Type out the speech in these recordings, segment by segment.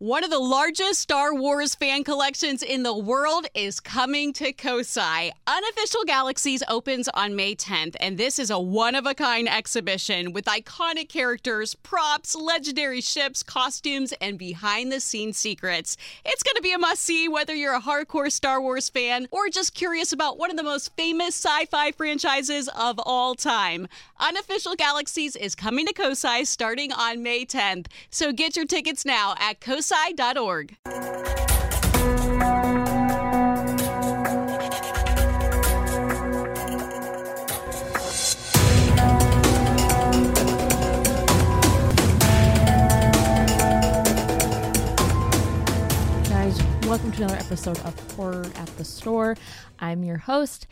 One of the largest Star Wars fan collections in the world is coming to Kosai. Unofficial Galaxies opens on May 10th, and this is a one-of-a-kind exhibition with iconic characters, props, legendary ships, costumes, and behind-the-scenes secrets. It's going to be a must-see whether you're a hardcore Star Wars fan or just curious about one of the most famous sci-fi franchises of all time. Unofficial Galaxies is coming to Kosai starting on May 10th, so get your tickets now at kosai.org. Guys, welcome to another episode of Horror at the Store. I'm your host,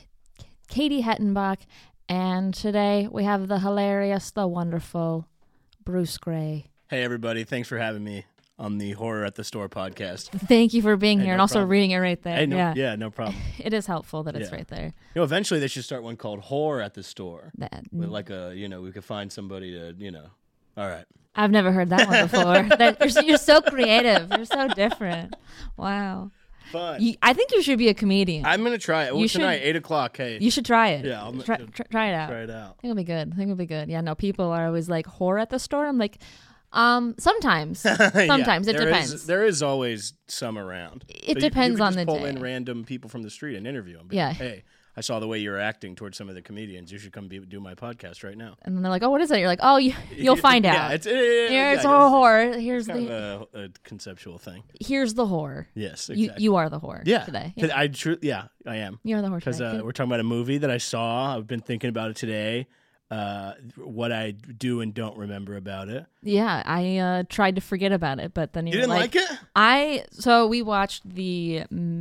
Katie Hettenbach, and today we have the hilarious, the wonderful Bruce Gray. Hey everybody, thanks for having me on the Horror at the Store podcast. Thank you for being here no and also problem. reading it right there. Hey, no problem. It is helpful that it's Yeah. right there. Eventually they should start one called Horror at the Store. That, With like we could find somebody to, all right. I've never heard that one before. You're so creative. You're so different. Wow. Fun. I think you should be a comedian. I'm going to try it. You Tonight, should- 8 o'clock, hey. You should try it. Yeah, I'll try it out. Try it out. I think it'll be good. Yeah, no, people are always like, horror at the store? I'm like, sometimes. Sometimes. It depends. There is always some around. It So depends you on could the just pull day. in random people from the street and interview them. Yeah. Like, hey, I saw the way you were acting towards some of the comedians. You should come do my podcast right now. And then they're like, oh, what is that? You're like, oh, you'll find Yeah, out. it's Here's a horror. It's kind of a conceptual thing. Here's the horror. Yes, exactly. You are the horror today. Yeah. I am. You're the horror Because today. we're talking about a movie that I saw. I've been thinking about it today. What I do and don't remember about it. Yeah, I tried to forget about it, but then You didn't like it? So we watched the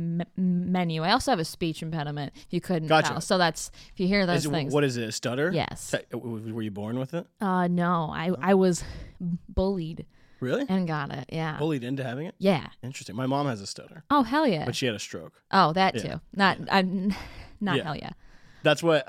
menu. I also have a speech impediment, if you couldn't Gotcha. tell. So that's, if you hear those things. What is it, a stutter? Yes. Were you born with it? No, I was bullied Really? and got it. Yeah. Bullied into having it? Yeah. Interesting. My mom has a stutter, Oh, hell yeah. but she had a stroke. Oh, that Yeah. too. Not Yeah. hell yeah. That's what,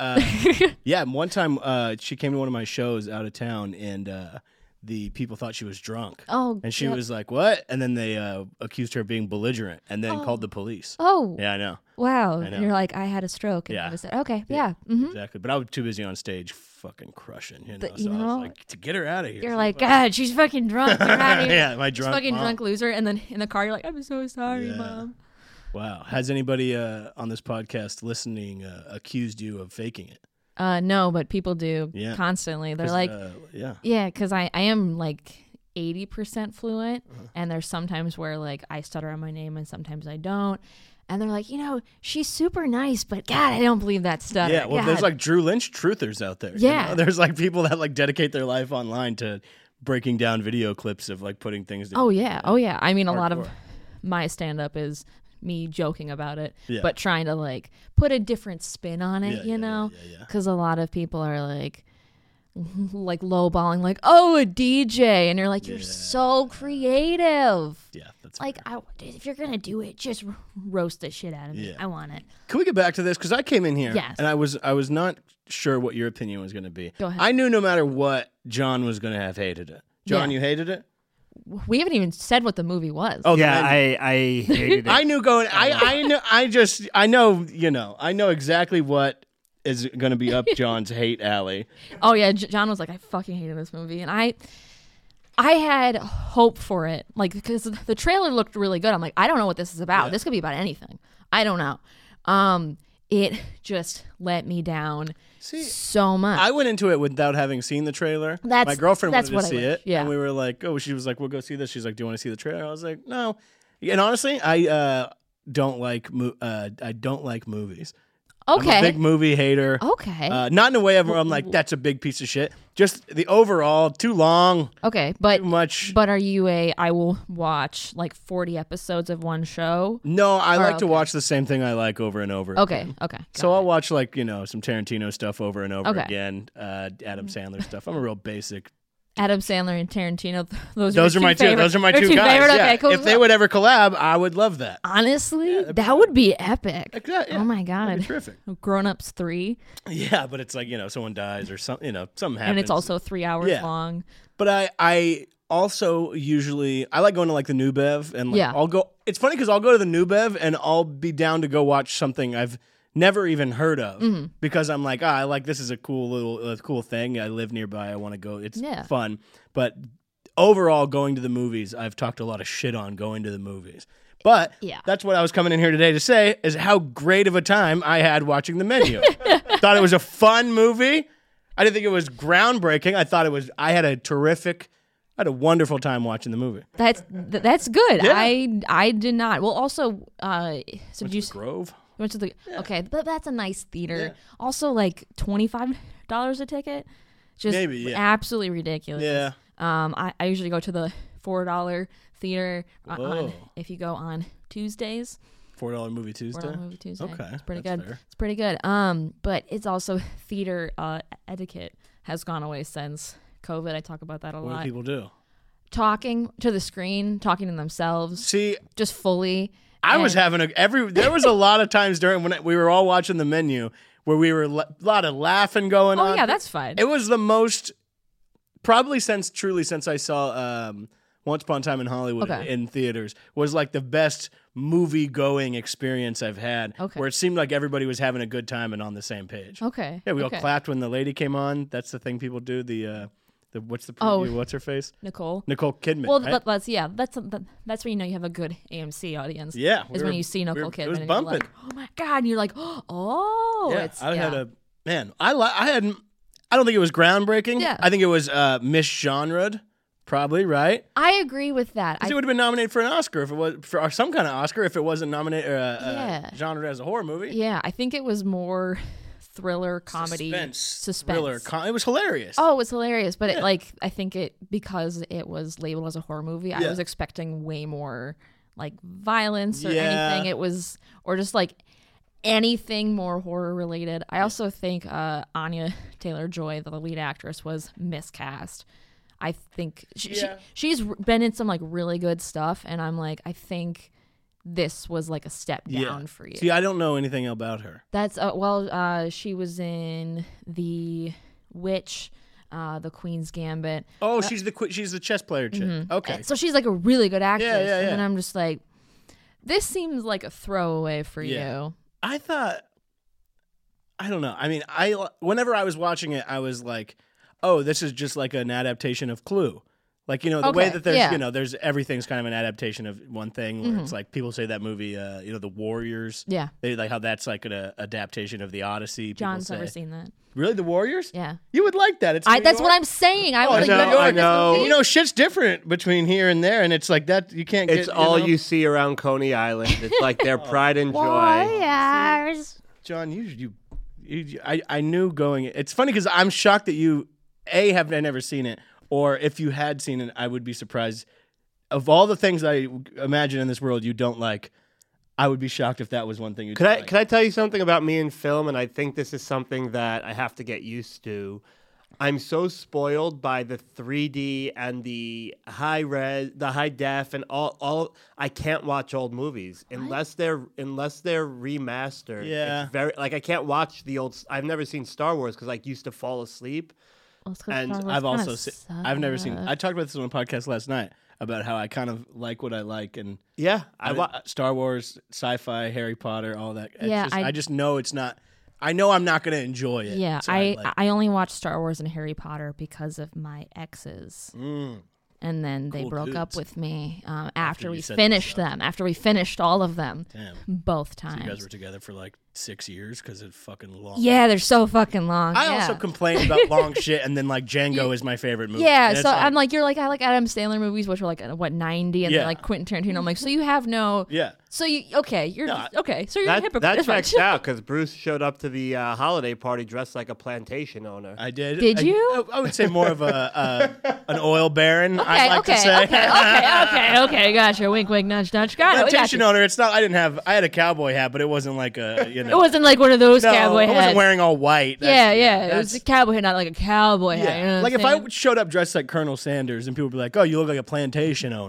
one time she came to one of my shows out of town and the people thought she was drunk. Oh, And she yep. was like, what? And then they accused her of being belligerent and then called the police. Oh, Yeah, I know. wow. I know. You're like, I had a stroke. And Yeah. I was like, okay, yeah. Mm-hmm. Exactly. But I was too busy on stage fucking crushing, So you I was know, like, to get her out of here. You're like, God, she's fucking drunk. You're out of here. Yeah, my She's drunk fucking mom. drunk loser. And then in the car, you're like, I'm so sorry, Yeah. Mom. Wow. Has anybody on this podcast listening accused you of faking it? No, but people do Yeah. constantly. They're 'Cause, like, yeah. yeah, because I am like 80% fluent. Uh-huh. And there's sometimes where like I stutter on my name and sometimes I don't. And they're like, she's super nice, but God, I don't believe that stutter. Yeah, well, God. there's like Drew Lynch truthers out there. Yeah. There's like people that like dedicate their life online to breaking down video clips of like putting things together. Oh, yeah. Oh, yeah. I mean, a lot of Hardcore. my stand-up is me joking about it, Yeah. but trying to like put a different spin on it, Yeah, know? yeah. Because a lot of people are like lowballing, like, oh, a DJ. And you're like, you're Yeah. so creative. Yeah, that's Like, if you're going to do it, just roast the shit out of me. Yeah. I want it. Can we get back to this? Because I came in here Yes. and I was not sure what your opinion was going to be. Go ahead. I knew no matter what, John was going to have hated it. John, Yeah. you hated it? We haven't even said what the movie was. Oh, Yeah, the I hated it. I knew going. I know exactly what is going to be up John's hate alley. Oh yeah, John was like, I fucking hated this movie, and I had hope for it, like because the trailer looked really good. I'm like, I don't know what this is about. Yeah. This could be about anything. I don't know. It just let me down so much. I went into it without having seen the trailer. That's- My girlfriend that's wanted to what I see wish, it, yeah. and we were like, "Oh," she was like, "We'll go see this." She's like, "Do you want to see the trailer?" I was like, "No." And honestly, I don't like movies. okay. I'm a big movie hater. Okay. Not in a way where I'm like, that's a big piece of shit. Just the overall, too long, okay, but too much. but are you I will watch like 40 episodes of one show? No, I like to okay. watch the same thing I like over and over. Okay. again. Okay. So I'll watch like, some Tarantino stuff over and over Okay. again. Adam Sandler stuff. I'm a real basic. Adam Sandler and Tarantino. Those Those are are my two. favorite- Those are my your two guys. favorite? Yeah. Okay, cool. If they would ever collab, I would love that. Honestly, that would be epic. Exactly. Oh my That'd be God. terrific. Grown Ups 3. Yeah, but it's like someone dies or something. Something happens. And it's also 3 hours Yeah. long. But also usually I like going to like the New Bev and like, Yeah. I'll go. It's funny because I'll go to the New Bev and I'll be down to go watch something I've never even heard of because I'm like, I like this is a cool thing. I live nearby. I want to go. It's fun. But overall, going to the movies, I've talked a lot of shit on going to the movies. But that's what I was coming in here today to say is how great of a time I had watching The Menu. Thought it was a fun movie. I didn't think it was groundbreaking. I thought it was. I had a wonderful time watching the movie. That's good. Yeah. I did not. Well, also, so did you Grove? went to the okay, but that's a nice theater. Yeah. Also, like $25 a ticket, just Maybe, absolutely ridiculous. Yeah. I usually go to the $4 theater Whoa. if you go on Tuesdays. $4 movie Tuesday. $4 movie Tuesday. Okay, it's pretty that's good. fair. It's pretty good. But it's also theater etiquette has gone away since COVID. I talk about that a What lot. do people do? Talking to the screen, talking to themselves, See, just fully. I was having there was a lot of times during when we were all watching The Menu where we were a lot of laughing going on. Oh yeah, that's fine. It was the most probably since I saw Once Upon a Time in Hollywood in theaters was like the best movie going experience I've had. Okay. Where it seemed like everybody was having a good time and on the same page. Okay. Yeah, we all okay. clapped when the lady came on. That's the thing people do. The what's the Oh. preview? What's her face? Nicole Kidman. Well, right? that's where you know you have a good AMC audience. Yeah, is when you see Nicole Kidman. It was and bumping. You're like, oh my god! And you're like, oh, Yeah, it's I had a man. I don't think it was groundbreaking. Yeah. I think it was misgenred, probably right. I agree with that. Because it would have been nominated for an Oscar if it was or some kind of Oscar if it wasn't nominated genred as a horror movie. Yeah, I think it was more thriller, comedy, suspense. Thriller. It was hilarious. Oh, it was hilarious, but I think because it was labeled as a horror movie, I was expecting way more like violence or anything. It was or just like anything more horror related. I also think Anya Taylor-Joy, the lead actress, was miscast. I think she's been in some like really good stuff, and I'm like, I think this was like a step down for you. See, I don't know anything about her. That's she was in The Witch, The Queen's Gambit. Oh, she's the chess player chick. Mm-hmm. Okay. And so she's like a really good actress. Yeah. And then I'm just like, this seems like a throwaway for you. I thought, I don't know. I mean, whenever I was watching it, I was like, oh, this is just like an adaptation of Clue. Like, the way that there's, there's everything's kind of an adaptation of one thing where it's like people say that movie, The Warriors. Yeah. They like how that's like an adaptation of The Odyssey. John's never seen that. Really? The Warriors? Yeah. You would like that. It's That's what I'm saying. I was like, I know. Shit's different between here and there, and it's like that you can't get. It's all you see around Coney Island. It's like their pride and joy. Warriors. John, I knew going. It's funny because I'm shocked that you have never seen it, or if you had seen it, I would be surprised. Of all the things I imagine in this world you don't like, I would be shocked if that was one thing you. Could I tell you something about me in film? And I think this is something that I have to get used to. I'm so spoiled by the 3D and the high res, the high def, and all. I can't watch old movies unless they're remastered. Yeah, it's very I can't watch the old. I've never seen Star Wars because I used to fall asleep. And I've also I've never seen. I talked about this on a podcast last night about how I kind of like what I like, and Star Wars, sci-fi, Harry Potter, all that. I just know it's not. I know I'm not going to enjoy it. Yeah, so I only watched Star Wars and Harry Potter because of my exes. And then they broke up with me after we finished them. After we finished all of them. Damn. Both times. So you guys were together for like 6 years because it's fucking long. Yeah, they're so fucking long. I also complain about long shit, and then like Django is my favorite movie. Yeah, so I'm like, you're like, I like Adam Sandler movies, which are like, 90? And then like Quentin Tarantino. I'm like, so you have no. Yeah. So you're a hypocrite. That checks out because Bruce showed up to the holiday party dressed like a plantation owner. I did. Did you? I would say more of an oil baron. Okay, I'd like to say. Okay, gotcha. Wink, wink, nudge, nudge. Got it. Plantation owner. It's not. I had a cowboy hat, but it wasn't like a. It wasn't like one of those cowboy hats. I wasn't wearing all white. It was a cowboy hat, not like a cowboy hat. You know like if I showed up dressed like Colonel Sanders, and people would be like, "Oh, you look like a plantation owner."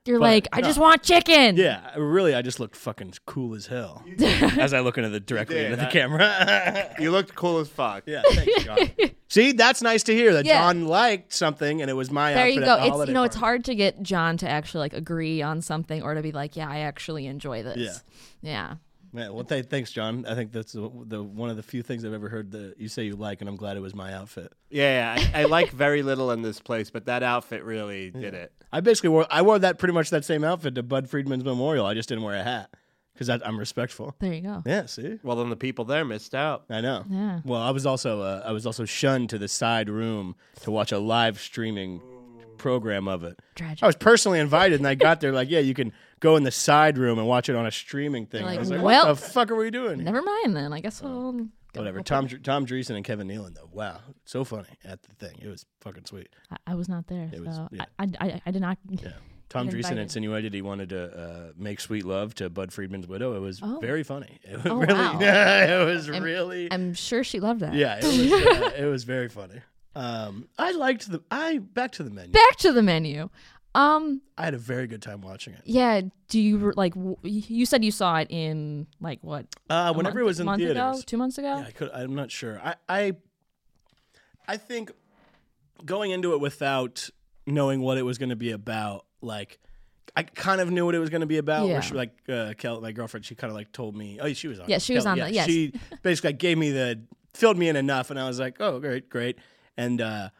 You're like, I just want chicken. Yeah, really, I just looked fucking cool as hell as I look directly into the camera. You looked cool as fuck. Yeah, thanks, John. See, that's nice to hear that John liked something and it was my there outfit. You go. At the holiday party. It's hard to get John to actually like agree on something or to be like, yeah, I actually enjoy this. Yeah. Yeah, well, thanks, John. I think that's the one of the few things I've ever heard that you say you like, and I'm glad it was my outfit. Yeah, I like very little in this place, but that outfit really did it. I basically wore that pretty much that same outfit to Bud Friedman's memorial. I just didn't wear a hat because I'm respectful. There you go. Yeah, see. Well, then the people there missed out. I know. Yeah. Well, I was also shunned to the side room to watch a live streaming program of it. Tragic. I was personally invited, and I got there like, yeah, you can go in the side room and watch it on a streaming thing. Like, I was like, well, what the fuck are we doing? Never mind then. I guess we'll go. Whatever. Tom Dreesen and Kevin Nealon, though. Wow, so funny at the thing. It was fucking sweet. I was not there, so yeah. I did not. Yeah. Tom Dreesen insinuated he wanted to make sweet love to Bud Friedman's widow. It was very funny. It was really, wow. it was really. I'm sure she loved that. Yeah, it was very funny. I liked back to the menu. Back to the menu. I had a very good time watching it. Yeah. Do you like? You said you saw it in like what? Whenever it was in theaters. Ago? 2 months ago. Yeah, I'm not sure. I think going into it without knowing what it was going to be about, like I kind of knew what it was going to be about. Yeah. Where she my girlfriend, she kind of like told me. Oh, she was on. Yeah, she was on. Yes. She basically gave filled me in enough, and I was like, oh, great, and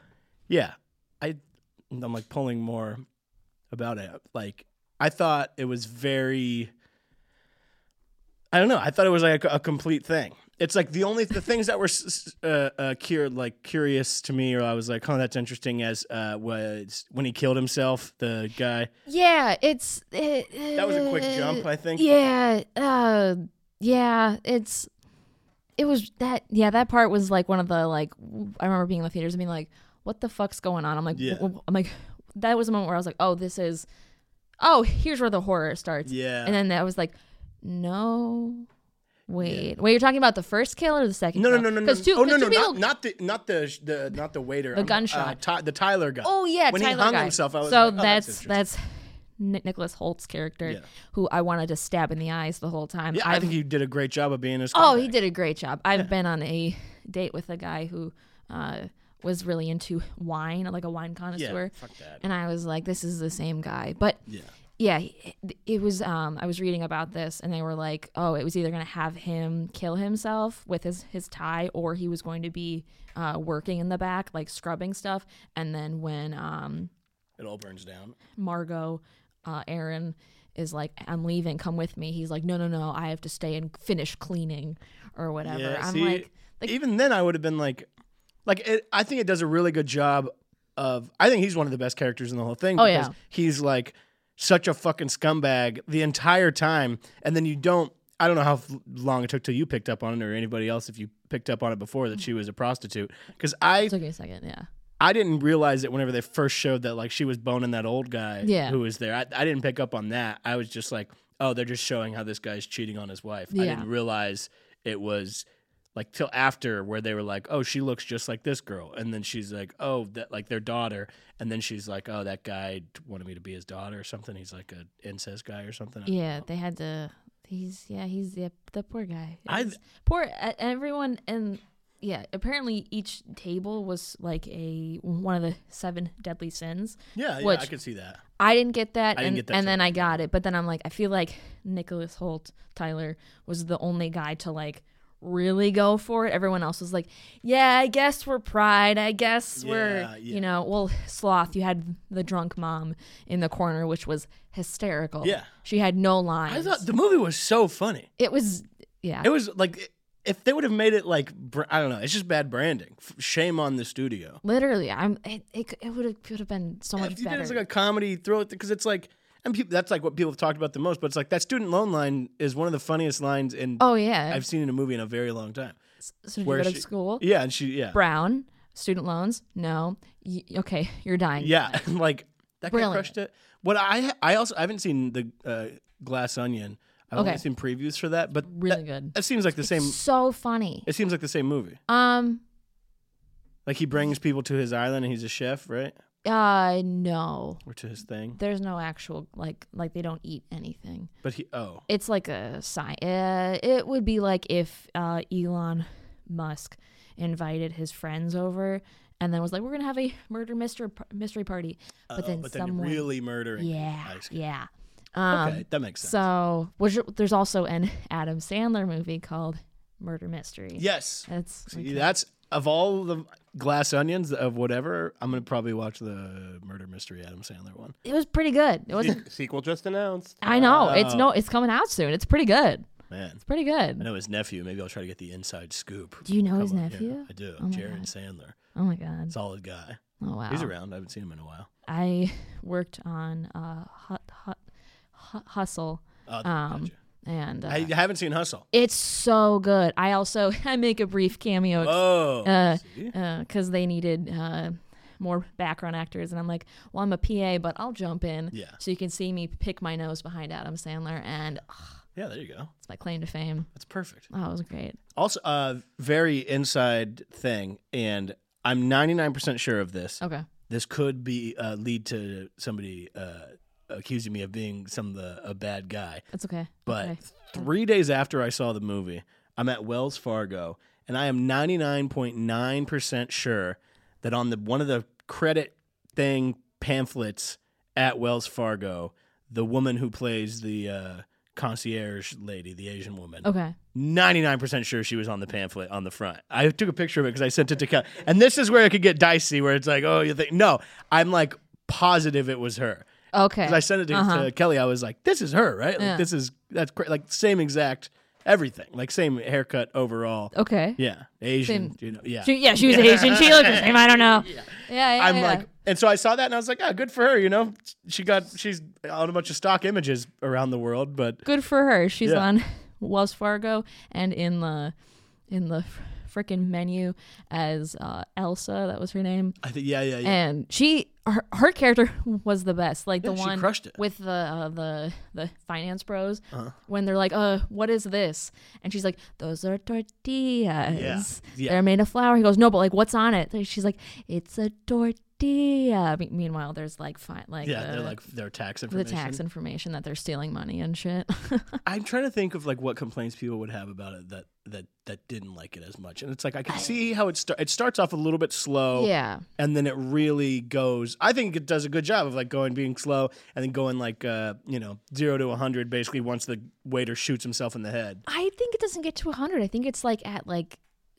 I'm like pulling more about it. Like I thought it was very. I don't know. I thought it was like a complete thing. It's like the things that were curious to me, or I was like, oh, that's interesting. As was when he killed himself, the guy. Yeah, that was a quick jump, I think. Yeah, it was that. Yeah, that part was like one of the like. I remember being in the theaters and being like, "What the fuck's going on?" I'm like, that was a moment where I was like, here's where the horror starts. Yeah, and then I was like, no. Wait, you're talking about the first kill or the second? No. Not the waiter. The gunshot. The Tyler guy. Oh yeah, when Tyler he hung guy. himself. I was so like, that's Nicholas Holt's character, who I wanted to stab in the eyes the whole time. Yeah, I think he did a great job of being a scumbag. Oh, he did a great job. I've been on a date with a guy who was really into wine, like a wine connoisseur. Yeah, fuck that. And I was like, this is the same guy, but. Yeah, it was. I was reading about this, and they were like, "Oh, it was either going to have him kill himself with his tie, or he was going to be working in the back, like scrubbing stuff." And then when it all burns down, Margot, Aaron is like, "I'm leaving. Come with me." He's like, "No, I have to stay and finish cleaning or whatever." Yeah, I'm like, even then, I would have been like I think it does a really good job of. I think he's one of the best characters in the whole thing. Because he's like. Such a fucking scumbag the entire time, and then I don't know how long it took till you picked up on it, or anybody else if you picked up on it before that she was a prostitute. Because it took me a second, yeah. I didn't realize it whenever they first showed that like she was boning that old guy who was there. I didn't pick up on that. I was just like, oh, they're just showing how this guy's cheating on his wife. I didn't realize it was like till after where they were like, oh, she looks just like this girl. And then she's like, oh, that like their daughter. And then she's like, oh, that guy wanted me to be his daughter or something. He's like an incest guy or something. Yeah, they had to. He's the poor guy. Poor everyone. And yeah, apparently each table was like one of the 7 deadly sins. Yeah, I could see that. I didn't get that. And then I got it. But then I'm like, I feel like Nicholas Hoult, Tyler, was the only guy to like really go for it. Everyone else was like, yeah, I guess we're Pride. I guess we're, Sloth. You had the drunk mom in the corner, which was hysterical. Yeah. She had no lines. I thought the movie was so funny. It was, yeah. It was like, if they would have made it like, I don't know, it's just bad branding. Shame on the studio. Literally. It would have been so much better. It's like a comedy, throw it, because it's like, and that's like what people have talked about the most, but it's like that student loan line is one of the funniest lines I've seen in a movie in a very long time. So did you go to school? Yeah, and Brown, student loans? No. Okay, you're dying. Yeah, like that Brilliant. guy crushed it. What I haven't seen the Glass Onion. I've only seen previews for that, but really good. It seems like the same. So funny. It seems like the same movie. Like he brings people to his island and he's a chef, right? No. Or to his thing? There's no actual, like they don't eat anything. But It's like a sign. It would be like if Elon Musk invited his friends over and then was like, we're going to have a murder mystery party. But then someone... really murdering. Yeah. Okay, that makes sense. So there's also an Adam Sandler movie called Murder Mystery. Yes. That's of all the Glass Onions of whatever, I'm gonna probably watch the Murder Mystery Adam Sandler one. It was pretty good. It wasn't sequel just announced. I know. It's coming out soon. It's pretty good. Man, it's pretty good. I know his nephew. Maybe I'll try to get the inside scoop. Do you know his nephew? Yeah, I do. Jared Sandler. Oh my God. Solid guy. Oh wow. He's around. I haven't seen him in a while. I worked on Hustle. Gotcha. And I haven't seen Hustle. It's so good. I make a brief cameo because they needed more background actors, and I'm like, well, I'm a PA, but I'll jump in so you can see me pick my nose behind Adam Sandler, and yeah, there you go. It's my claim to fame. That's perfect. Oh, it was great. Also, very inside thing, and I'm 99% sure of this. Okay. This could be lead to somebody accusing me of being a bad guy. That's okay. But 3 days after I saw the movie, I'm at Wells Fargo, and I am 99.9% sure that on one of the credit thing pamphlets at Wells Fargo, the woman who plays the concierge lady, the Asian woman. Okay. 99% sure she was on the pamphlet on the front. I took a picture of it because I sent it to Kelly. And this is where it could get dicey, where it's like, oh, you think? No, I'm like positive it was her. Okay. Because I sent it to Kelly. I was like, this is her, right? Like, that's like same exact everything. Like same haircut overall. Okay. Yeah. Asian, yeah. She was Asian. She looked the same. I don't know. Yeah. I'm like, and so I saw that and I was like, good for her, she's on a bunch of stock images around the world, but good for her. She's on Wells Fargo and in the freaking menu as Elsa. That was her name. I think, yeah. And her character was the best. Like the one crushed it. with the finance bros when they're like, what is this? And she's like, those are tortillas. Yeah. They're made of flour. He goes, no, but like, what's on it? She's like, it's a tortilla. Meanwhile, there's like their tax information. The tax information that they're stealing money and shit. I'm trying to think of like what complaints people would have about it that didn't like it as much, and it's like I can see how it starts off a little bit slow, and then it really goes. I think it does a good job of like being slow and then going like 0 to 100 basically once the waiter shoots himself in the head. I think it doesn't get to 100. I think it's like at like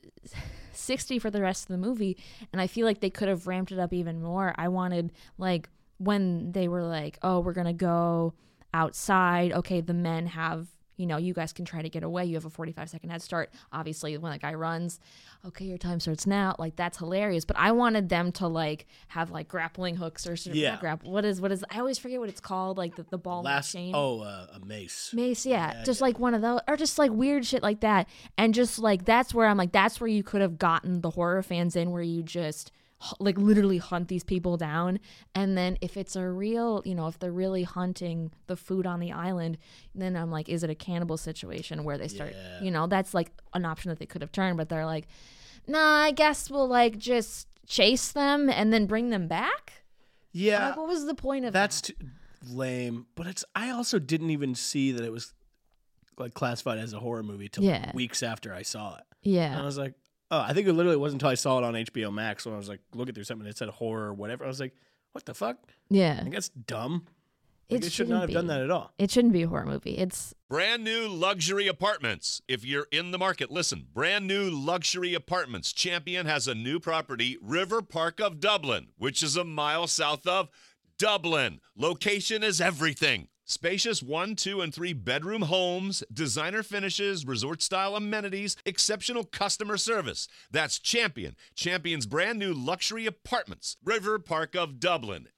60 for the rest of the movie, and I feel like they could have ramped it up even more. I wanted like when they were like, oh, we're gonna go outside, okay, the men have, you guys can try to get away, you have a 45-second head start. Obviously when that guy runs, okay, your time starts now, like that's hilarious. But I wanted them to like have like grappling hooks or sort of what is I always forget what it's called, like the ball and chain. A mace. Just like one of those, or just like weird shit like that. And just like that's where I'm like, that's where you could have gotten the horror fans in, where you just like literally hunt these people down. And then if it's a real, if they're really hunting the food on the island, then I'm like, is it a cannibal situation where they start, that's like an option that they could have turned, but they're like, nah, I guess we'll like just chase them and then bring them back. Yeah. Like, what was the point of that? That's too lame. But I also didn't even see that it was like classified as a horror movie till weeks after I saw it. Yeah. And I was like, oh, I think it literally wasn't until I saw it on HBO Max when I was like looking through something that said horror or whatever. I was like, what the fuck? Yeah. I think that's dumb. It should not have done that at all. It shouldn't be a horror movie. It's brand new luxury apartments. If you're in the market, listen. Brand new luxury apartments. Champion has a new property, River Park of Dublin, which is a mile south of Dublin. Location is everything. Spacious 1, 2, and 3 bedroom homes, designer finishes, resort-style amenities, exceptional customer service. That's Champion. Champion's brand new luxury apartments, River Park of Dublin.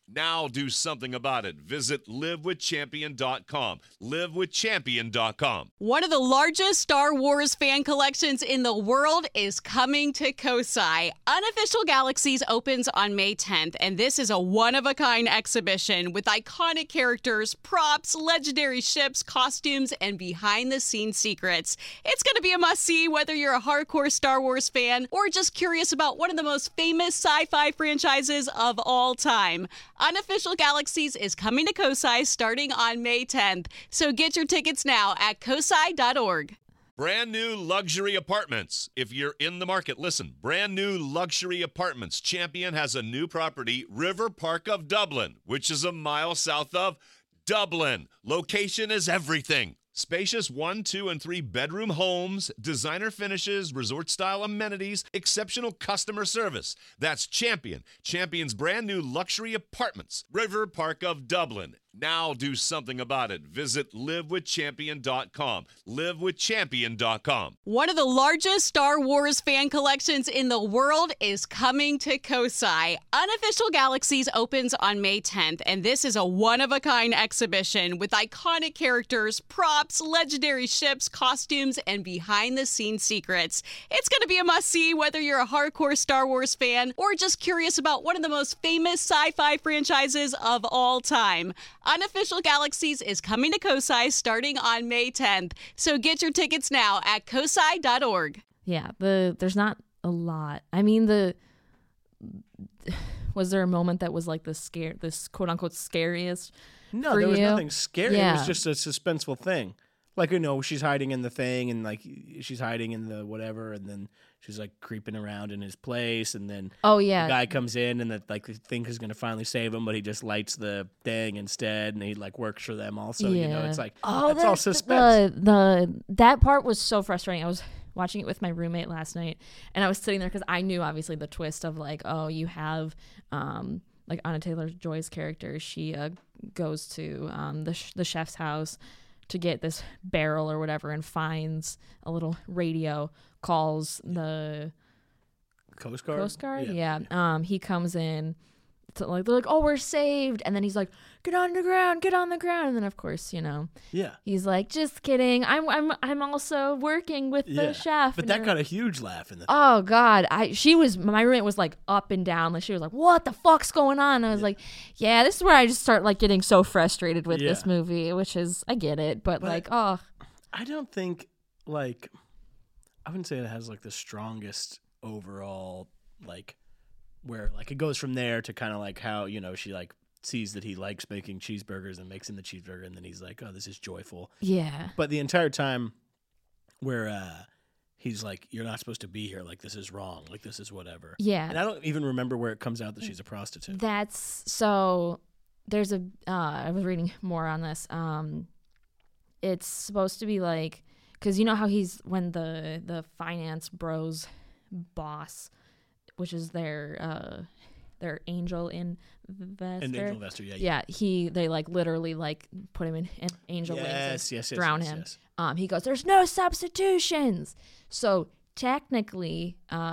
Now do something about it. Visit livewithchampion.com. Livewithchampion.com. One of the largest Star Wars fan collections in the world is coming to Kosai. Unofficial Galaxies opens on May 10th, and this is a one-of-a-kind exhibition with iconic characters, props, legendary ships, costumes, and behind-the-scenes secrets. It's going to be a must-see whether you're a hardcore Star Wars fan or just curious about one of the most famous sci-fi franchises of all time. Unofficial Galaxies is coming to Kosai starting on May 10th, so get your tickets now at kosai.org. Brand new luxury apartments. If you're in the market, listen. Brand new luxury apartments. Champion has a new property, River Park of Dublin, which is a mile south of Dublin. Location is everything. Spacious 1, 2, and 3 bedroom homes, designer finishes, resort-style amenities, exceptional customer service. That's Champion. Champion's brand new luxury apartments. River Park of Dublin. Now do something about it. Visit livewithchampion.com. Livewithchampion.com. One of the largest Star Wars fan collections in the world is coming to Kosai. Unofficial Galaxies opens on May 10th, and this is a one-of-a-kind exhibition with iconic characters, props, legendary ships, costumes, and behind-the-scenes secrets. It's going to be a must-see whether you're a hardcore Star Wars fan or just curious about one of the most famous sci-fi franchises of all time. Unofficial Galaxies is coming to Kosai starting on May 10th, so get your tickets now at kosai.org. Yeah, there's not a lot. I mean, was there a moment that was like this quote unquote scariest? No, for there was you? nothing scary. Yeah. It was just a suspenseful thing. Like, she's hiding in the thing, and like she's hiding in the whatever, and then she's like creeping around in his place, and then Oh yeah, the guy comes in, and the thing is going to finally save him, but he just lights the thing instead, and he like works for them also. yeah. It's like that's all suspense. That part was so frustrating. I was watching it with my roommate last night, and I was sitting there because I knew obviously the twist of like, oh, you have like Anna Taylor-Joy's character. She goes to the chef's house to get this barrel or whatever, and finds a little radio, calls the Coast Guard. Coast Guard, yeah. He comes in to like, they're like, oh, we're saved, and then he's like, get on the ground, and then of course, Yeah. he's like, just kidding, I'm also working with the chef. But and that got a huge laugh in the oh god, my roommate was like up and down, like she was like, what the fuck's going on? And I was like, yeah, this is where I just start like getting so frustrated with this movie, which is, I get it, but like, oh, I don't think like, I wouldn't say it has like the strongest overall, like where like it goes from there to kind of like how she like sees that he likes making cheeseburgers and makes him the cheeseburger, and then he's like, oh, this is joyful. Yeah. But the entire time where he's like, you're not supposed to be here, like this is wrong, like this is whatever. Yeah. And I don't even remember where it comes out that she's a prostitute. That's so there's a I was reading more on this. It's supposed to be like, because you know how he's, when the finance bros boss, which is their angel investor. An angel investor, yeah. Yeah, they like literally like put him in angel wings and drown him. Yes. He goes, there's no substitutions. So technically,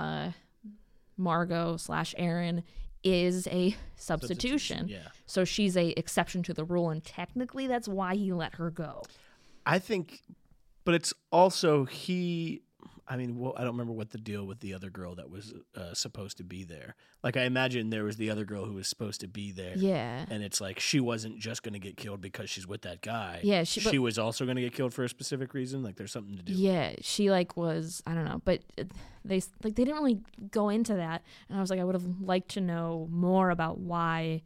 Margot / Aaron is a substitution. Yeah. So she's a exception to the rule, and technically that's why he let her go. I think, but it's also I don't remember what the deal with the other girl that was supposed to be there. Like, I imagine there was the other girl who was supposed to be there. Yeah. And it's like, she wasn't just going to get killed because she's with that guy. Yeah. She was also going to get killed for a specific reason. Like, there's something to do. Yeah. She like was, I don't know, but they didn't really go into that. And I was like, I would have liked to know more about why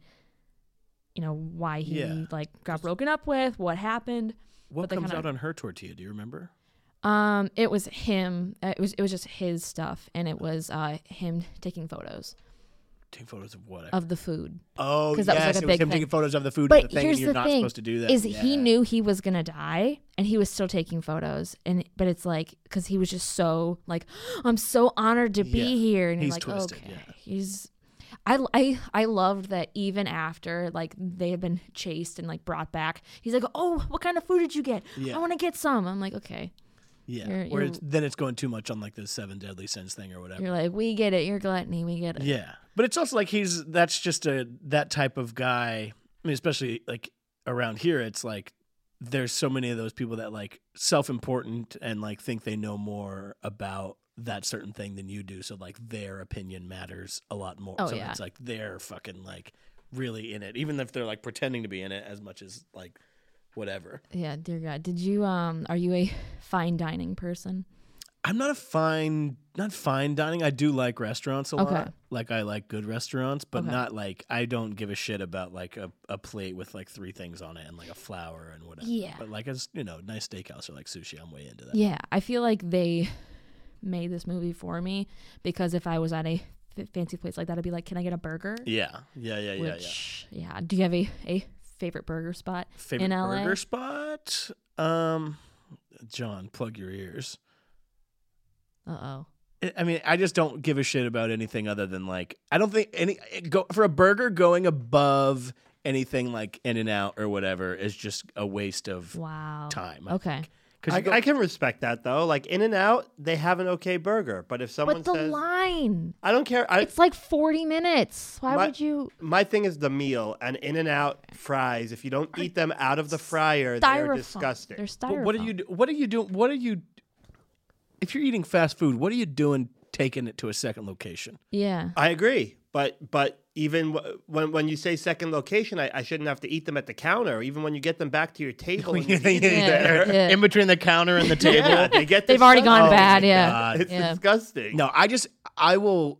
he like got broken up with, what happened. What comes out on her tortilla? Do you remember? It was him. It was just his stuff, and it was him taking photos. Taking photos of what? Of the food. Oh, yes, that was like a it was big him thing. taking photos of the food. But at the thing, here's and you're the not thing: supposed to do that. is he knew he was gonna die, and he was still taking photos. But it's like, because he was just so like, I'm so honored to be here, and he's you're like, twisted, okay, yeah. he's. I loved that even after like they had been chased and like brought back, he's like, oh, what kind of food did you get? Yeah. I want to get some. I'm like, okay. Yeah, then it's going too much on like the 7 deadly sins thing or whatever. You're like, we get it. You're gluttony. We get it. Yeah, but it's also like that's just that type of guy. I mean, especially like around here, it's like there's so many of those people that like self-important and like think they know more about that certain thing than you do. So like their opinion matters a lot more. So it's like they're fucking like really in it, even if they're like pretending to be in it as much as like whatever. Yeah, dear God. Did you are you a fine dining person? I'm not fine dining. I do like restaurants a lot. Like I like good restaurants, but not like I don't give a shit about like a plate with like 3 things on it and like a flower and whatever. Yeah. But like as nice steakhouse or like sushi, I'm way into that. Yeah, I feel like they made this movie for me because if I was at a fancy place like that, I'd be like, can I get a burger? Yeah. Yeah. Do you have a favorite burger spot in LA? Burger spot? John, plug your ears. Uh-oh. I mean, I just don't give a shit about anything other than like I don't think for a burger going above anything like In-N-Out or whatever is just a waste of time. Okay. I can respect that though. Like In-N-Out, they have an okay burger, but if someone says line, I don't care. It's like 40 minutes. Why would you? My thing is the meal and In-N-Out fries. If you don't eat them out of the fryer, they're disgusting. They're styrofoam. What are you doing? If you're eating fast food, what are you doing taking it to a second location? Yeah. I agree. But even when you say second location, I shouldn't have to eat them at the counter. Even when you get them back to your table, in between the counter and the table, they've already gone bad. Yeah, it's disgusting. No, I will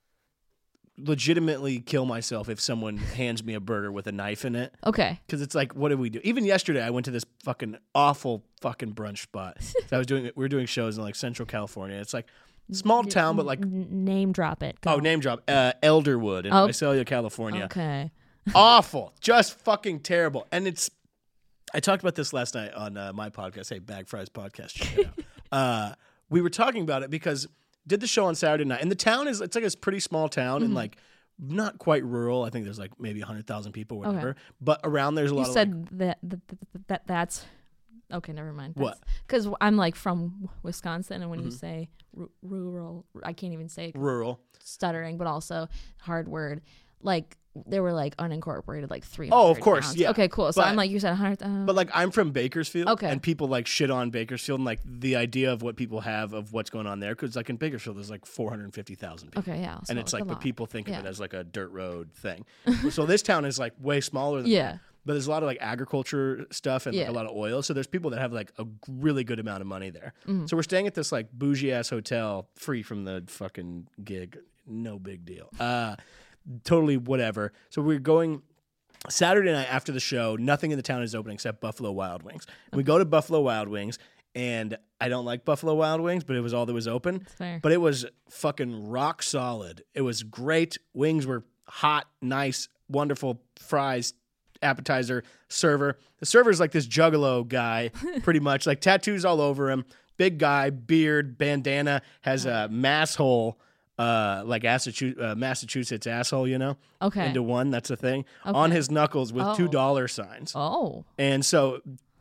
legitimately kill myself if someone hands me a burger with a knife in it. Okay. Because it's like, what do we do? Even yesterday, I went to this fucking awful fucking brunch spot. So we were doing shows in like Central California. It's like small town, but like name drop it. Go. Name drop. Elderwood in Visalia, California. Okay. Awful, just fucking terrible. And I talked about this last night on my podcast. Hey, Bag Fries Podcast, check it out. We were talking about it because did the show on Saturday night, and the town it's like a pretty small town and like not quite rural. I think there's like maybe 100,000 people, whatever. Okay. But around there's a lot. You said that's. Okay, never mind. What? Because I'm like from Wisconsin, and when you say rural, I can't even say rural. Stuttering, but also hard word. Like they were like unincorporated, like 300. Oh, of course, towns. Yeah. Okay, cool. So I'm like, you said 100. But like I'm from Bakersfield. Okay. And people like shit on Bakersfield and like the idea of what people have of what's going on there, because like in Bakersfield there's like 450,000 people. Okay, yeah. So and it's like, but people think of it as like a dirt road thing. So this town is like way smaller than that. But there's a lot of like agriculture stuff and like, a lot of oil. So there's people that have like a really good amount of money there. Mm-hmm. So we're staying at this like bougie ass hotel, free from the fucking gig. No big deal. Totally whatever. So we're going Saturday night after the show. Nothing in the town is open except Buffalo Wild Wings. We go to Buffalo Wild Wings, and I don't like Buffalo Wild Wings, but it was all that was open. But it was fucking rock solid. It was great. Wings were hot, nice, wonderful. Fries, appetizer, server. The server's like this juggalo guy, pretty much. Like tattoos all over him. Big guy, beard, bandana, has a mass hole. Like Massachusetts asshole, Okay. Into one, that's a thing. Okay. On his knuckles with $2 signs. Oh. And so,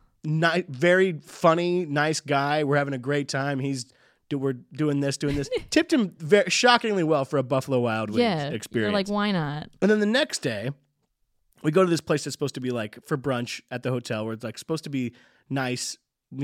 very funny, nice guy. We're having a great time. We're doing this. Tipped him shockingly well for a Buffalo Wild Wings experience. You're like, why not? And then the next day, we go to this place that's supposed to be like for brunch at the hotel, where it's like supposed to be nice,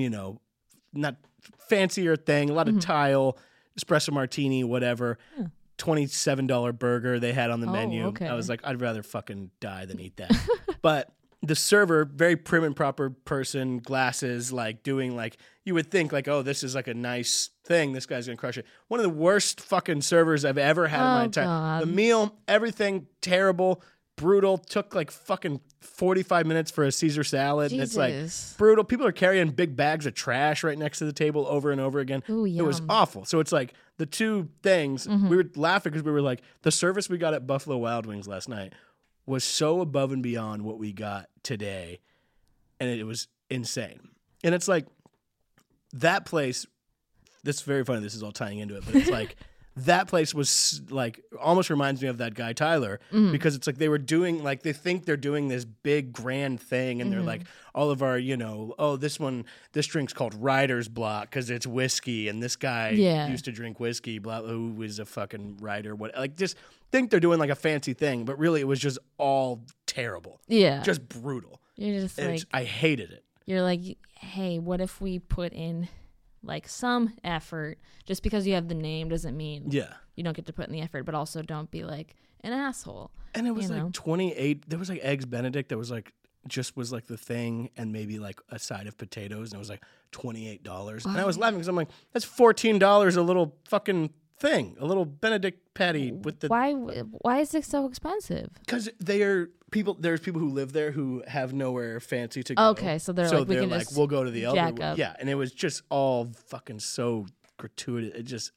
not fancier thing, a lot of tile. Espresso martini, whatever. Yeah. $27 burger they had on the menu. Okay. I was like, I'd rather fucking die than eat that. But the server, very prim and proper person, glasses, like doing like, you would think like, oh, this is like a nice thing. This guy's gonna crush it. One of the worst fucking servers I've ever had in my entire life. The meal, everything terrible, brutal. Took like fucking 45 minutes for a Caesar salad. Jesus. And it's like brutal. People are carrying big bags of trash right next to the table over and over again. Ooh, it was awful. So it's like the two things, we were laughing because we were like, the service we got at Buffalo Wild Wings last night was so above and beyond what we got today. And it was insane. And it's like that place, this is very funny. This is all tying into it, but it's like that place was like almost reminds me of that guy Tyler because it's like they were doing like they think they're doing this big grand thing and they're like all of our this drink's called Rider's Block because it's whiskey and this guy used to drink whiskey who was a fucking writer just think they're doing like a fancy thing but really it was just all terrible just brutal. You're just and like I hated it. You're like, hey, what if we put in like some effort? Just because you have the name doesn't mean you don't get to put in the effort, but also don't be like an asshole. And it was like 28. There was like Eggs Benedict that was like was like the thing, and maybe like a side of potatoes, and it was like $28. And I was laughing because I'm like, that's $14 a little fucking thing, a little Benedict patty with the. Why is it so expensive? Because there's people who live there who have nowhere fancy to go. Okay, so they're like, we can just we'll go to the other. up. Yeah, and it was just all fucking so gratuitous. It just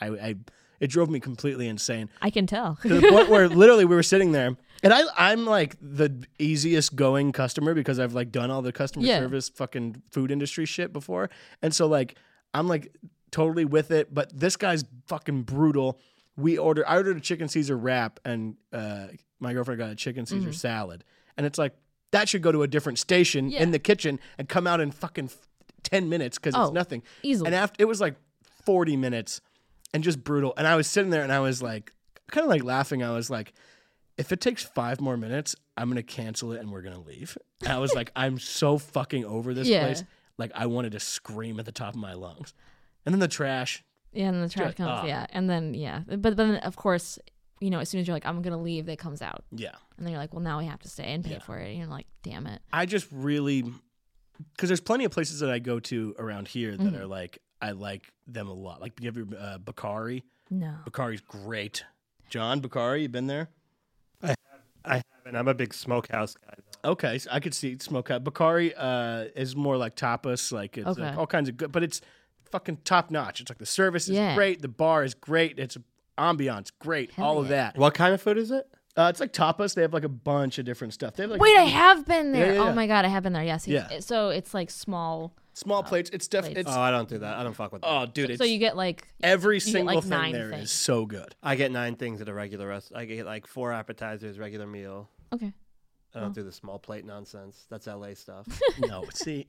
it drove me completely insane. I can tell. To the point where literally we were sitting there, and I'm like the easiest going customer because I've like done all the customer service fucking food industry shit before, and so like I'm like totally with it. But this guy's fucking brutal. I ordered a chicken Caesar wrap, and my girlfriend got a chicken Caesar salad, and it's like that should go to a different station in the kitchen and come out in fucking 10 minutes because it's nothing. Easily. And after it was like 40 minutes. And just brutal. And I was sitting there and I was like, kind of like laughing. I was like, if it takes 5 more minutes, I'm going to cancel it and we're going to leave. And I was like, I'm so fucking over this place. Like, I wanted to scream at the top of my lungs. And then the trash. Yeah, and the trash comes, And then, But then, of course, as soon as you're like, I'm going to leave, it comes out. Yeah. And then you're like, well, now we have to stay and pay for it. And you're like, damn it. I just really, because there's plenty of places that I go to around here that are like, I like them a lot. Like, you ever Bakari? No. Bakari's great. John, Bakari, you been there? I haven't. I'm a big smokehouse guy, though. Okay, so I could see smokehouse. Bakari is more like tapas. Like, it's like all kinds of good, but it's fucking top notch. It's like the service is great. The bar is great. It's ambiance, great. All of that. What kind of food is it? It's like tapas. They have like a bunch of different stuff. They have like Wait, I have been there. Yeah. Oh my God, I have been there. Yes. Yeah. So it's like small plates. It's definitely. plates. Oh, I don't do that. I don't fuck with that. Oh, dude. So you get like every single like thing 9 there things. is so good. I get 9 things at a regular restaurant. I get like 4 appetizers, regular meal. Okay. I don't do the small plate nonsense. That's LA stuff. No, see,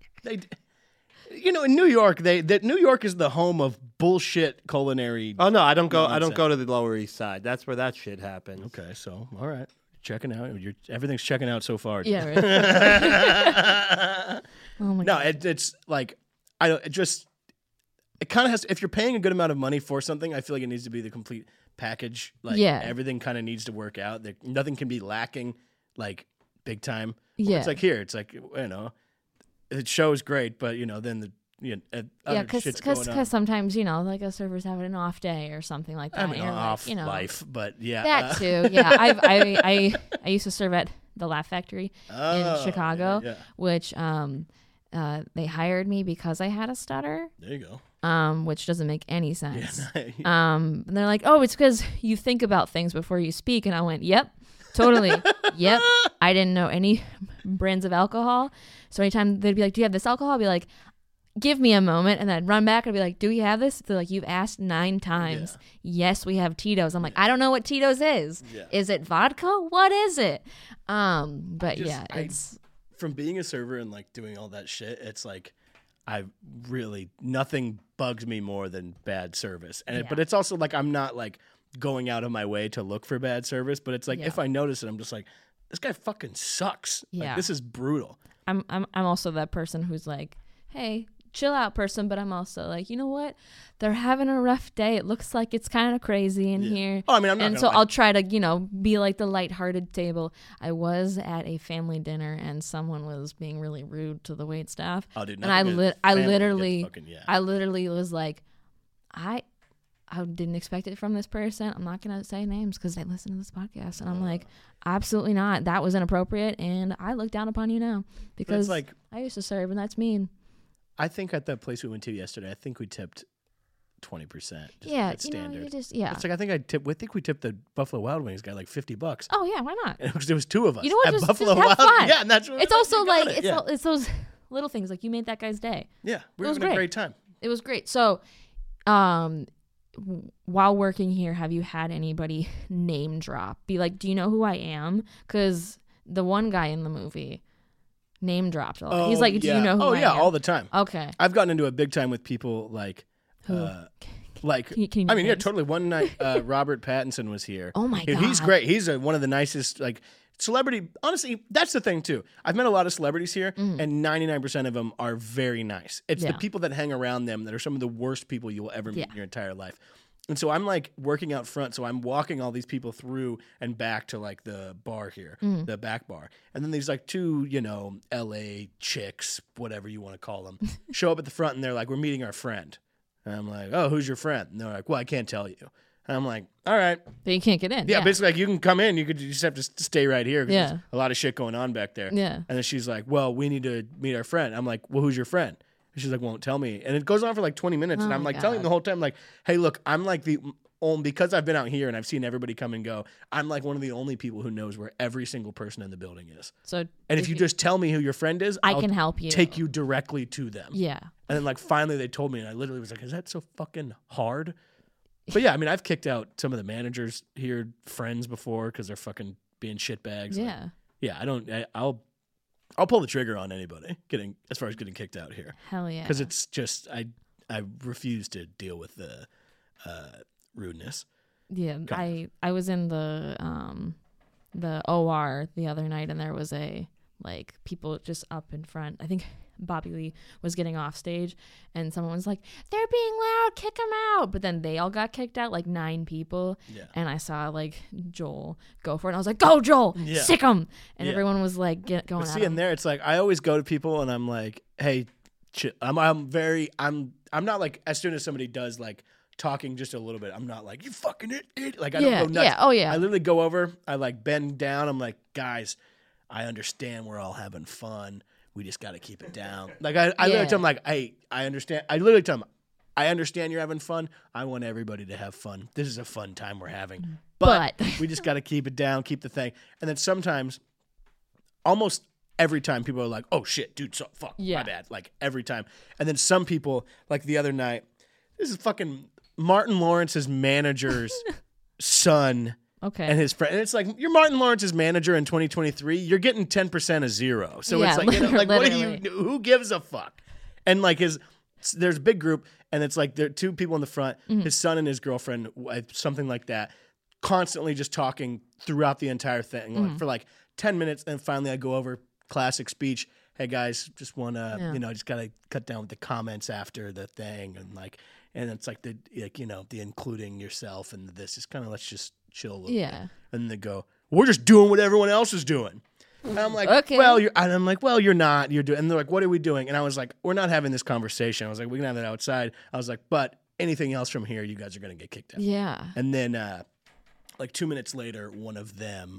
in New York, New York is the home of bullshit culinary. Oh no, I don't go. Nonsense. I don't go to the Lower East Side. That's where that shit happens. Okay, so all right, checking out. Everything's checking out so far. Yeah. Right. Oh my God. It's like it kind of has. If you're paying a good amount of money for something, I feel like it needs to be the complete package. Like everything kind of needs to work out. Nothing can be lacking. Like big time. Yeah. It's like here. It's like the show's great, but then because sometimes like a server's having an off day or something like that. I mean, off life, but that too. Yeah, I used to serve at the Laugh Factory in Chicago, which they hired me because I had a stutter. There you go. Which doesn't make any sense. Yeah. And they're like, oh, it's because you think about things before you speak, and I went, yep. Totally. Yep. I didn't know any brands of alcohol. So anytime they'd be like, do you have this alcohol? I'd be like, give me a moment. And then I'd run back and be like, do we have this? They're like, you've asked 9 times. Yeah. Yes, we have Tito's. I'm like, I don't know what Tito's is. Yeah. Is it vodka? What is it? But it's from being a server and like doing all that shit, it's like nothing bugs me more than bad service. And but it's also like I'm not like going out of my way to look for bad service, but it's like if I notice it, I'm just like, this guy fucking sucks. Yeah. Like, this is brutal. I'm also that person who's like, hey, chill out person, but I'm also like, you know what? They're having a rough day. It looks like it's kind of crazy in here. Oh, I mean, I'm not. And so I'll try to, be like the lighthearted table. I was at a family dinner and someone was being really rude to the wait staff. Oh, dude, and I literally was like, I didn't expect it from this person. I'm not going to say names because they listen to this podcast. And I'm like, absolutely not. That was inappropriate. And I look down upon you now because I used to serve and that's mean. I think at that place we went to yesterday, I think we tipped 20%. Yeah. Standard. It's like, I think we tipped the Buffalo Wild Wings guy like $50. Oh yeah. Why not? And there was 2 of us. You know what? At Just Buffalo have Wild. fun. Yeah. And that's what it's also like, it's those little things. Like you made that guy's day. Yeah. We were having a great time. It was great. So, while working here, have you had anybody name drop? Be like, do you know who I am? Because the one guy in the movie name dropped a lot. He's like, do you know who I am? Oh, yeah, all the time. Okay. I've gotten into it big time with people like... Who? Like, can you I mean, yeah, names? Totally. One night, Robert Pattinson was here. Oh, my Dude, God. he's great. He's one of the nicest, like... Celebrity, honestly, that's the thing too. I've met a lot of celebrities here, and 99% of them are very nice. It's the people that hang around them that are some of the worst people you will ever meet in your entire life. And so I'm like working out front, so I'm walking all these people through and back to like the bar here, the back bar. And then these like two, LA chicks, whatever you want to call them, show up at the front and they're like, we're meeting our friend. And I'm like, oh, who's your friend? And they're like, well, I can't tell you. And I'm like, all right. But you can't get in. Yeah, basically, like, you can come in. You just have to stay right here because there's a lot of shit going on back there. Yeah. And then she's like, well, we need to meet our friend. I'm like, well, who's your friend? And she's like, won't tell me. And it goes on for like 20 minutes. And I'm like telling them the whole time, like, hey, look, I'm like because I've been out here and I've seen everybody come and go, I'm like one of the only people who knows where every single person in the building is. And if you just tell me who your friend is, I can help you. Take you directly to them. Yeah. And then like finally they told me, and I literally was like, is that so fucking hard? But yeah, I mean, I've kicked out some of the managers here, friends before, because they're fucking being shitbags. Yeah. I'll pull the trigger on anybody as far as getting kicked out here. Hell yeah. Because it's just I refuse to deal with the rudeness. Yeah, I was in the OR the other night, and there was people just up in front. I think Bobby Lee was getting off stage, and someone was like, they're being loud, kick them out. But then they all got kicked out, like 9 people. Yeah. And I saw like Joel go for it, and I was like, go Joel, sick him. And everyone was like going at him. And there it's like I always go to people and I'm like, hey, I'm not like, as soon as somebody does like talking just a little bit, I'm not like, you fucking idiot. Like I don't go nuts. Yeah. Oh yeah. I literally go over, I like bend down, I'm like, guys, I understand we're all having fun. We just got to keep it down. Like I literally tell them, like, I understand. I literally tell them, I understand you're having fun. I want everybody to have fun. This is a fun time we're having. But we just got to keep it down, keep the thing. And then sometimes, almost every time, people are like, oh shit, dude, my bad. Like every time. And then some people, like the other night, this is fucking Martin Lawrence's manager's son. Okay. And his friend, and it's like, you're Martin Lawrence's manager in 2023. You're getting 10% of zero. So it's like, like what do you? Who gives a fuck? And like there's a big group, and it's like there are 2 people in the front, his son and his girlfriend, something like that, constantly just talking throughout the entire thing for like 10 minutes. And finally, I go over classic speech. Hey guys, just want to, just gotta cut down with the comments after the thing, and it's like the including yourself and this is kind of, let's just chill a little bit. And they go, we're just doing what everyone else is doing. And I'm like, okay. You're not. You're doing. And they're like, what are we doing? And I was like, we're not having this conversation. I was like, we can have it outside. I was like, but anything else from here, you guys are gonna get kicked out. Yeah. And then, like 2 minutes later, one of them,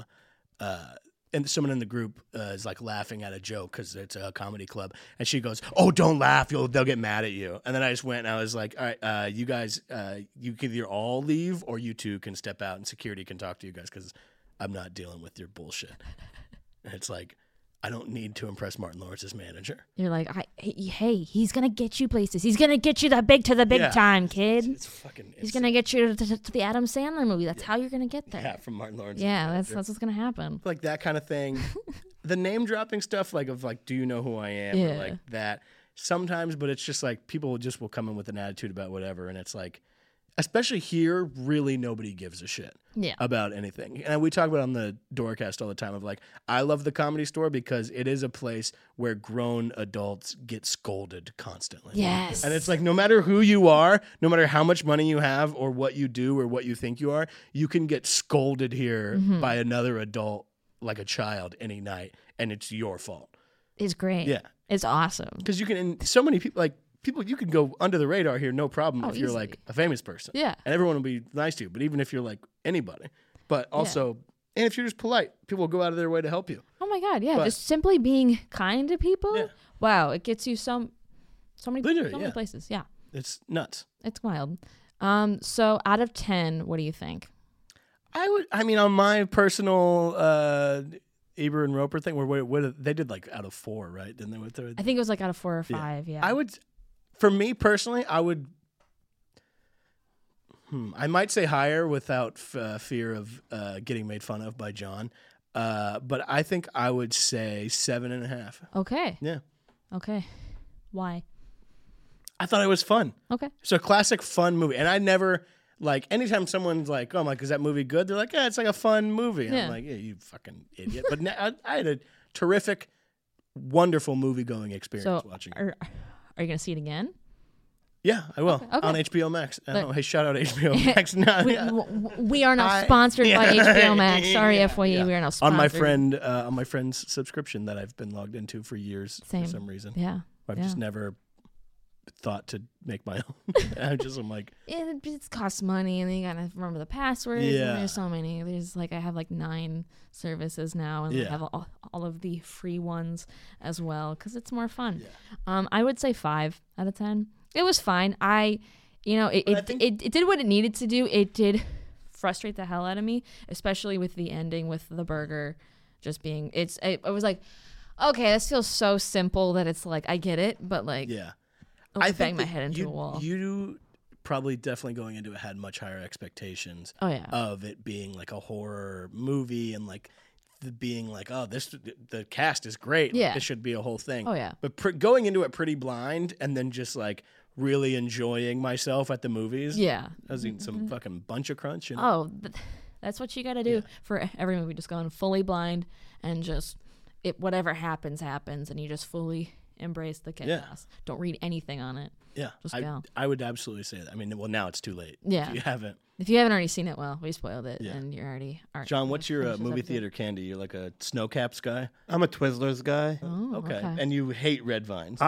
and someone in the group is like laughing at a joke because it's a comedy club, and she goes, "Oh, don't laugh! They'll get mad at you." And then I just went and I was like, "All right, you guys, you can either all leave or you 2 can step out and security can talk to you guys because I'm not dealing with your bullshit." And it's like, I don't need to impress Martin Lawrence's manager. You're like, hey, he's gonna get you places. He's gonna get you to the big time, kid. It's fucking. He's gonna get you to the Adam Sandler movie. That's how you're gonna get there. Yeah, from Martin Lawrence. Yeah, that's what's gonna happen. Like that kind of thing. The name dropping stuff, like of like, do you know who I am? Or like that. Sometimes, but it's just like people just will come in with an attitude about whatever, and it's like, especially here, really nobody gives a shit about anything. And we talk about it on the Doorcast all the time of like, I love the Comedy Store because it is a place where grown adults get scolded constantly. Yes. And it's like, no matter who you are, no matter how much money you have or what you do or what you think you are, you can get scolded here by another adult like a child any night, and it's your fault. It's great. Yeah. It's awesome. Because you can, and so many people, like, you can go under the radar here, no problem, if you're like a famous person. Yeah. And everyone will be nice to you. But even if you're like anybody. But also, and if you're just polite, people will go out of their way to help you. Oh my God, yeah. Just simply being kind to people. Yeah. Wow, it gets you so many places. Yeah. It's nuts. It's wild. So out of 10, what do you think? I mean, on my personal Eber and Roper thing, where they did like out of 4, right? Then they went I think it was like out of 4 or 5. Yeah. For me personally, I would. I might say higher without fear of getting made fun of by John. But I think I would say 7.5. Okay. Yeah. Okay. Why? I thought it was fun. Okay. It's a classic fun movie. And I never, anytime someone's like, oh, I'm like, is that movie good? They're like, yeah, it's like a fun movie. Yeah. I'm like, yeah, you fucking idiot. But I had a terrific, wonderful movie-going experience watching it. Are you going to see it again? Yeah, I will. Okay. On HBO Max. Hey, shout out HBO Max. No, we are now sponsored by HBO Max. Sorry, FYE, we are now sponsored. On my friend's subscription that I've been logged into for years for some reason. Yeah. I've just never thought to make my own. I'm like, it costs money, and then you gotta remember the passwords. Yeah. And there's so many. There's I have 9 services now, and I have all of the free ones as well because it's more fun. Yeah. I would say 5 out of 10. It was fine. It did what it needed to do. It did frustrate the hell out of me, especially with the ending with the burger just being. I was like, okay, this feels so simple that it's I get it, but yeah. I bang my head into a wall. You probably definitely going into it had much higher expectations. Oh yeah. Of it being a horror movie and being the cast is great. Yeah. This should be a whole thing. Oh yeah. But going into it pretty blind and then just really enjoying myself at the movies. Yeah. I was eating some fucking Bunch of Crunch. Oh, that's what you got to do for every movie. Just going fully blind and just whatever happens, and you just fully embrace the chaos. Yeah. Don't read anything on it. Yeah. Just go. I would absolutely say that. I mean, well, now it's too late. Yeah. If you haven't. If you haven't already seen it, we spoiled it, and you're already. John, what's your movie theater candy? You're like a Snow Caps guy? I'm a Twizzlers guy. Oh, okay. And you hate Red Vines.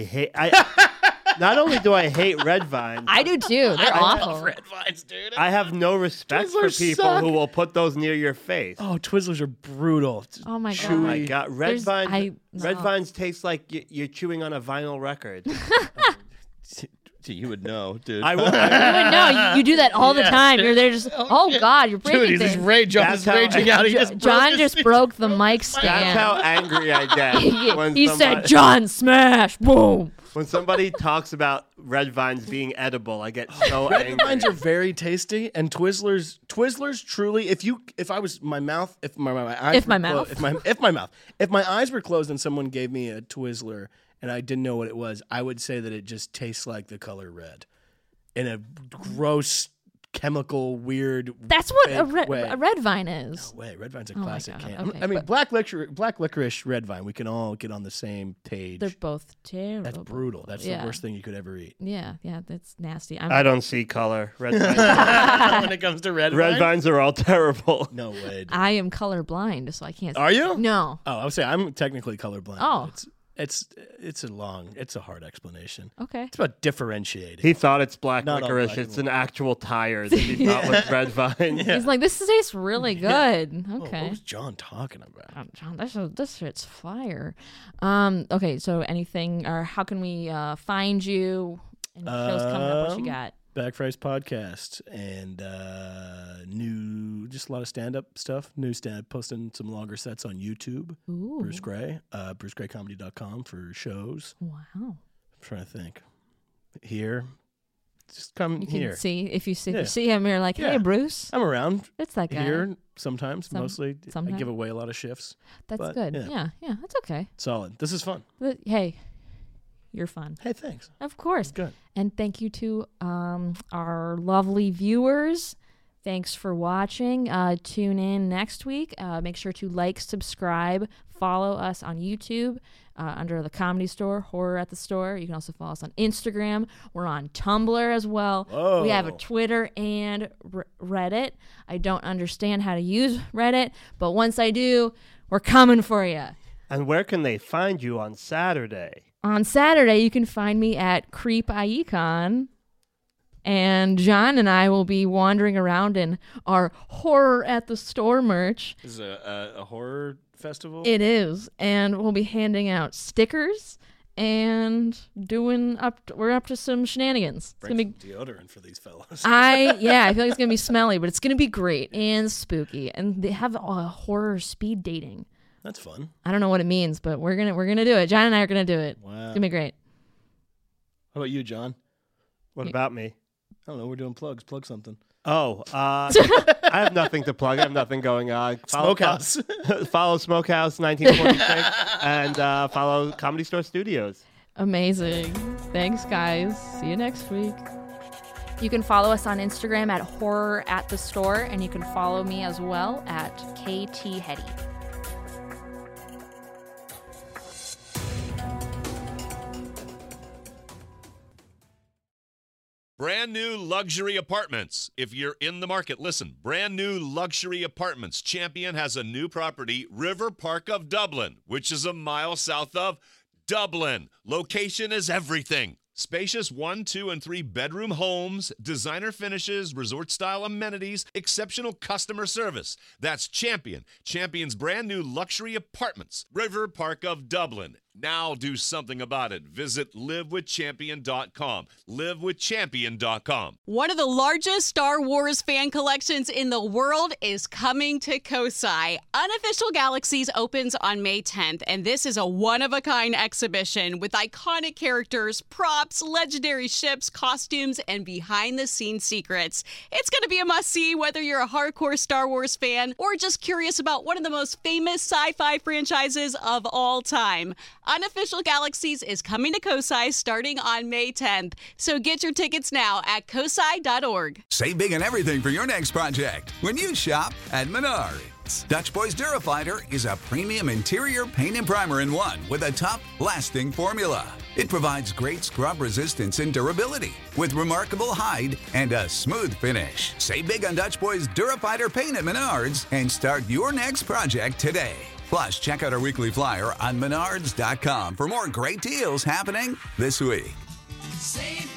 Not only do I hate Red Vines, I do too. They're awful. love Red Vines, dude. I have no respect for Twizzlers people suck. who will put those near your face. Oh, Twizzlers are brutal. Oh my god. Oh my god, Red Vines Vines taste like you're chewing on a vinyl record. You would know, dude. I will. You would know. You do that all the time. You're there just. Oh god, you're breaking Dude, he's things. just raging out. John just broke the mic stand. That's how angry I get. He said, "John, smash, boom." When somebody talks about Red Vines being edible, I get so angry. Red Vines are very tasty, and Twizzlers truly. If my eyes were closed and someone gave me a Twizzler and I didn't know what it was, I would say that it just tastes like the color red, in a gross, chemical, weird. That's what a way. red vine is. No way, Red Vine's a classic candy. Okay, I mean, black licorice, Red Vine. We can all get on the same page. They're both terrible. That's brutal. That's the worst thing you could ever eat. Yeah, that's nasty. I don't see color. Red Vines. When it comes to Red Vines are all terrible. No way. Dude. I am colorblind, so I can't. Are you? No. Oh, I would say I'm technically colorblind. Oh. It's a hard explanation. Okay. It's about differentiating. He thought it's black Not all licorice. black It's and an actual tire that he thought was Red Vine. He's like, this tastes really good. Oh, Okay. what was John talking about? John, this shit's fire. Okay, so anything, or how can we find you? Any shows coming up? What you got? Backfries podcast and just a lot of stand-up stuff. New stand, posting some longer sets on YouTube. Ooh. Bruce Gray, BruceGrayComedy.com for shows. Wow. I'm trying to think. Here, just come You here. can see if you see him, you're like, hey, Yeah. Bruce. I'm around It's that guy. here sometimes. Mostly, I sometimes. give away a lot of shifts. That's but, good. yeah. Yeah, that's okay. Solid. This is fun. But, hey, you're fun. Hey, thanks. Of course. Good. And thank you to our lovely viewers. Thanks for watching. Tune in next week. Make sure to like, subscribe, follow us on YouTube under the Comedy Store, Horror at the Store. You can also follow us on Instagram. We're on Tumblr as well. Whoa. We have a Twitter and Reddit. I don't understand how to use Reddit, but once I do, we're coming for you. And where can they find you on Saturday? On Saturday, you can find me at Creep Icon, and John and I will be wandering around in our Horror at the Store merch. This is a horror festival? It is, and we'll be handing out stickers and we're up to some shenanigans. It's Bring gonna be some deodorant for these fellas. I feel like it's gonna be smelly, but it's gonna be great and spooky. And they have horror speed dating. That's fun. I don't know what it means, but we're gonna do it. John and I are gonna do it. Wow. It's gonna be great. How about you, John? What about me? I don't know. We're doing plugs. Plug something. Oh, I have nothing to plug. I have nothing going on. Smokehouse. Follow Smokehouse 1946 and follow Comedy Store Studios. Amazing. Thanks, guys. See you next week. You can follow us on Instagram at Horror at the Store, and you can follow me as well at KT Hetty. Brand new luxury apartments. If you're in the market, listen. Brand new luxury apartments. Champion has a new property, River Park of Dublin, which is a mile south of Dublin. Location is everything. Spacious 1, 2, and 3 bedroom homes, designer finishes, resort-style amenities, exceptional customer service. That's Champion. Champion's brand new luxury apartments, River Park of Dublin. Now do something about it. Visit livewithchampion.com. Livewithchampion.com. One of the largest Star Wars fan collections in the world is coming to Kosai. Unofficial Galaxies opens on May 10th, and this is a one-of-a-kind exhibition with iconic characters, props, legendary ships, costumes, and behind-the-scenes secrets. It's going to be a must-see whether you're a hardcore Star Wars fan or just curious about one of the most famous sci-fi franchises of all time. Unofficial Galaxies is coming to Kosai starting on May 10th. So get your tickets now at kosai.org. Save big on everything for your next project when you shop at Menards. Dutch Boys Durafighter is a premium interior paint and primer in one with a tough, lasting formula. It provides great scrub resistance and durability with remarkable hide and a smooth finish. Save big on Dutch Boys Durafighter paint at Menards and start your next project today. Plus, check out our weekly flyer on Menards.com for more great deals happening this week. Save